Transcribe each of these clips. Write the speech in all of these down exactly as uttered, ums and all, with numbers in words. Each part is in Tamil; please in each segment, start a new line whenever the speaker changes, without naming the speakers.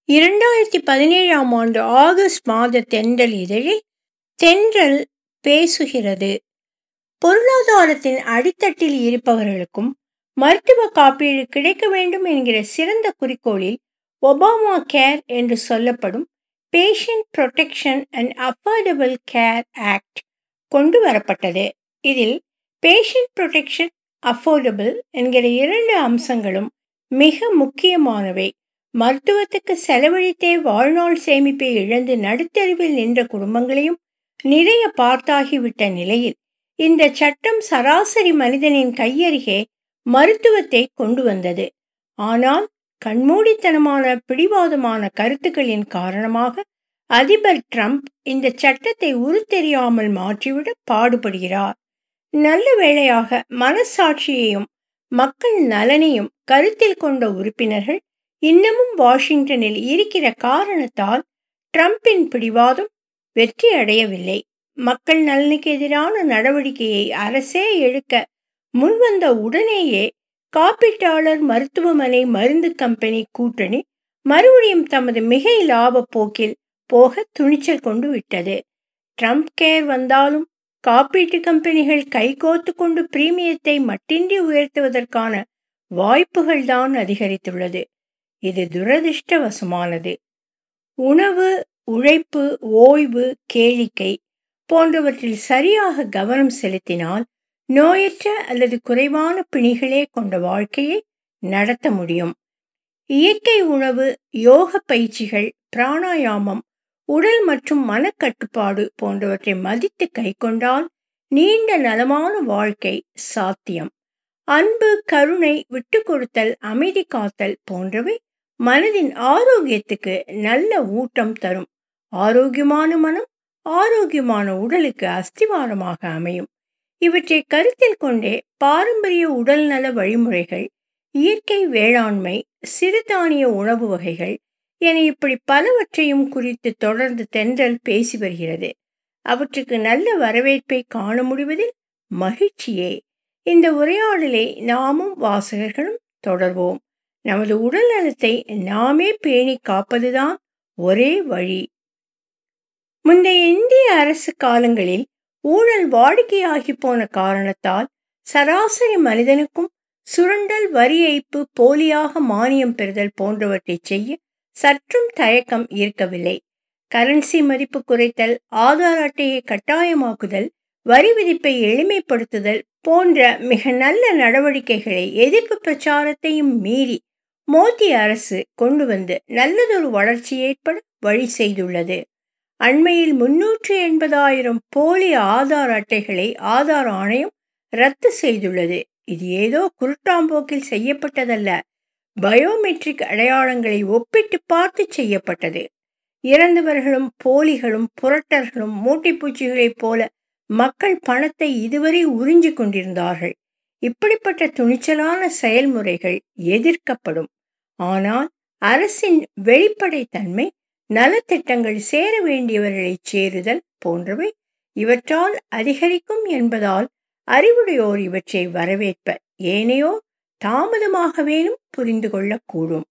இரண்டாயிரத்தி பதினேழாம் ஆண்டு ஆகஸ்ட் மாத தென்றல் இதழில் தென்றல் பேசுகிறது. பொருளாதாரத்தின் அடித்தட்டில் இருப்பவர்களுக்கும் மருத்துவ காப்பீடு கிடைக்க வேண்டும் என்கிற சிறந்த குறிக்கோளில் ஒபாமா கேர் என்று சொல்லப்படும் Patient Protection and Affordable Care Act கொண்டு வரப்பட்டது. இதில் பேஷண்ட் புரொடெக்ஷன், அஃபோர்டபிள் என்கிற இரண்டு அம்சங்களும் மிக முக்கியமானவை. மருத்துவத்துக்கு செலவழித்தே வாழ்நாள் சேமிப்பை இழந்து நடுத்தெருவில் நின்ற குடும்பங்களையும் நிறைய பார்த்தாகிவிட்ட நிலையில் இந்த சட்டம் சராசரி மனிதனின் கையருகே மருத்துவத்தை கொண்டு வந்தது. ஆனால் கண்மூடித்தனமான பிடிவாதமான கருத்துக்களின் காரணமாக அதிபர் ட்ரம்ப் இந்த சட்டத்தை உருத்தெரியாமல் மாற்றிவிட பாடுபடுகிறார். நல்ல வேளையாக மனசாட்சியையும் மக்கள் நலனையும் கருத்தில் கொண்ட உறுப்பினர்கள் இன்னமும் வாஷிங்டனில் இருக்கிற காரணத்தால் ட்ரம்பின் பிடிவாதம் வெற்றி அடையவில்லை. மக்கள் நலனுக்கு எதிரான நடவடிக்கையை அரசே எடுக்க முன்வந்த உடனேயே காப்பீட்டாளர் மருத்துவமனை மருந்து கம்பெனி கூட்டணி மறுபடியும் தமது மிகை லாப போக்கில் போக துணிச்சல் கொண்டு விட்டது. ட்ரம்ப் கேர் வந்தாலும் காப்பீட்டு கம்பெனிகள் கைகோத்து கொண்டு பிரீமியத்தை மட்டின்றி உயர்த்துவதற்கான வாய்ப்புகள் தான் அதிகரித்துள்ளது. இது துரதிர்ஷ்டவசமானது. உணவு, உழைப்பு, ஓய்வு, கேளிக்கை போன்றவற்றில் சரியாக கவனம் செலுத்தினால் நோயற்ற அல்லது குறைவான பிணிகளே கொண்ட வாழ்க்கையை நடத்த முடியும். இயற்கை உணவு, யோக பயிற்சிகள், பிராணாயாமம், உடல் மற்றும் மனக்கட்டுப்பாடு போன்றவற்றை மதித்து கைக்கொண்டால் நீண்ட நலமான வாழ்க்கை சாத்தியம். அன்பு, கருணை, விட்டு கொடுத்தல், அமைதி காத்தல் போன்றவை மனதின் ஆரோக்கியத்துக்கு நல்ல ஊட்டம் தரும். ஆரோக்கியமான மனம் ஆரோக்கியமான உடலுக்கு அஸ்திவாரமாக அமையும். இவற்றை கருத்தில் கொண்டே பாரம்பரிய உடல்நல வழிமுறைகள், இயற்கை வேளாண்மை, சிறுதானிய உணவு வகைகள் என இப்படி பலவற்றையும் குறித்து தொடர்ந்து தென்றல் பேசி வருகிறது. அவற்றுக்கு நல்ல வரவேற்பை காண முடிவதில் மகிழ்ச்சியே. இந்த உரையாடலை நாமும் வாசகர்களும் தொடர்வோம். நமது உடல் நலத்தை நாமே பேணி காப்பதுதான் ஒரே வழி. முந்தைய இந்திய அரசு காலங்களில் ஊழல் வாடிக்கையாகி போன காரணத்தால் சராசரி மனிதனுக்கும் சுரண்டல், வரி ஏய்ப்பு, போலியாக மானியம் பெறுதல் போன்றவற்றை செய்ய சற்றும் தயக்கம் இருக்கவில்லை. கரன்சி மதிப்பு குறைத்தல், ஆதார் அட்டையை கட்டாயமாக்குதல், வரி விதிப்பை எளிமைப்படுத்துதல் போன்ற மிக நல்ல நடவடிக்கைகளை எதிர்ப்பு பிரச்சாரத்தையும் மீறி மோடி அரசு கொண்டு வந்து நல்லதொரு வளர்ச்சி ஏற்பட வழி செய்துள்ளது. அண்மையில் முன்னூற்று எண்பதாயிரம் போலி ஆதார் அட்டைகளை ஆதார் ஆணையம் ரத்து செய்துள்ளது. இது ஏதோ குருட்டாம்போக்கில் செய்யப்பட்டதல்ல, பயோமெட்ரிக் அடையாளங்களை ஒப்பிட்டு பார்த்து செய்யப்பட்டது. இறந்தவர்களும் போலிகளும் புரட்டர்களும் மூட்டைப்பூச்சிகளைப் போல மக்கள் பணத்தை இதுவரை உறிஞ்சி கொண்டிருந்தார்கள். இப்படிப்பட்ட துணிச்சலான செயல்முறைகள் எதிர்க்கப்படும். ஆனால் அரசின் வெளிப்படைத்தன்மை, நலத்திட்டங்கள் சேர வேண்டியவர்களை சேருதல் போன்றவை இவற்றால் அதிகரிக்கும் என்பதால் அறிவுடையோர் இவற்றை வரவேற்பர். ஏனையோர் தாமதமாகவேனும் புரிந்து கொள்ளக்கூடும்.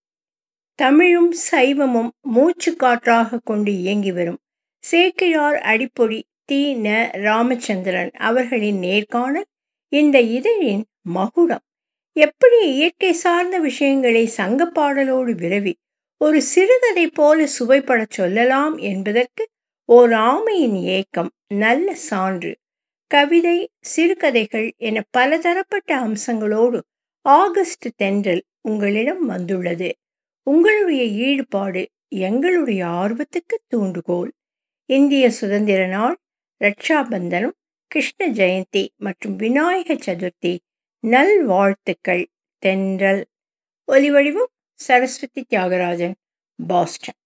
தமிழும் சைவமும் மூச்சு காற்றாக கொண்டு இயங்கி வரும் சேக்கிழார் அடிப்பொடி தி. ந. ராமச்சந்திரன் அவர்களின் நேர்காணல் இந்த இதழின் மகுடம். எப்படி இயற்கை சார்ந்த விஷயங்களை சங்கப்பாடலோடு விரவி ஒரு சிறுகதை போல சுவைப்பட சொல்லலாம் என்பதற்கு ஓர் ஆமையின் ஏக்கம் நல்ல சான்று. கவிதை, சிறுகதைகள் என பலதரப்பட்ட அம்சங்களோடு ஆகஸ்ட் தென்றல் உங்களிடம் வந்துள்ளது. உங்களுடைய ஈடுபாடு எங்களுடைய ஆர்வத்துக்கு தூண்டுகோல். இந்திய சுதந்திர நாள், ரட்சாபந்தனம், கிருஷ்ண ஜெயந்தி மற்றும் விநாயக சதுர்த்தி நல்வாழ்த்துக்கள். தென்றல். ஒலிவடிவம் சரஸ்வதி தியாகராஜன், பாஸ்டன்.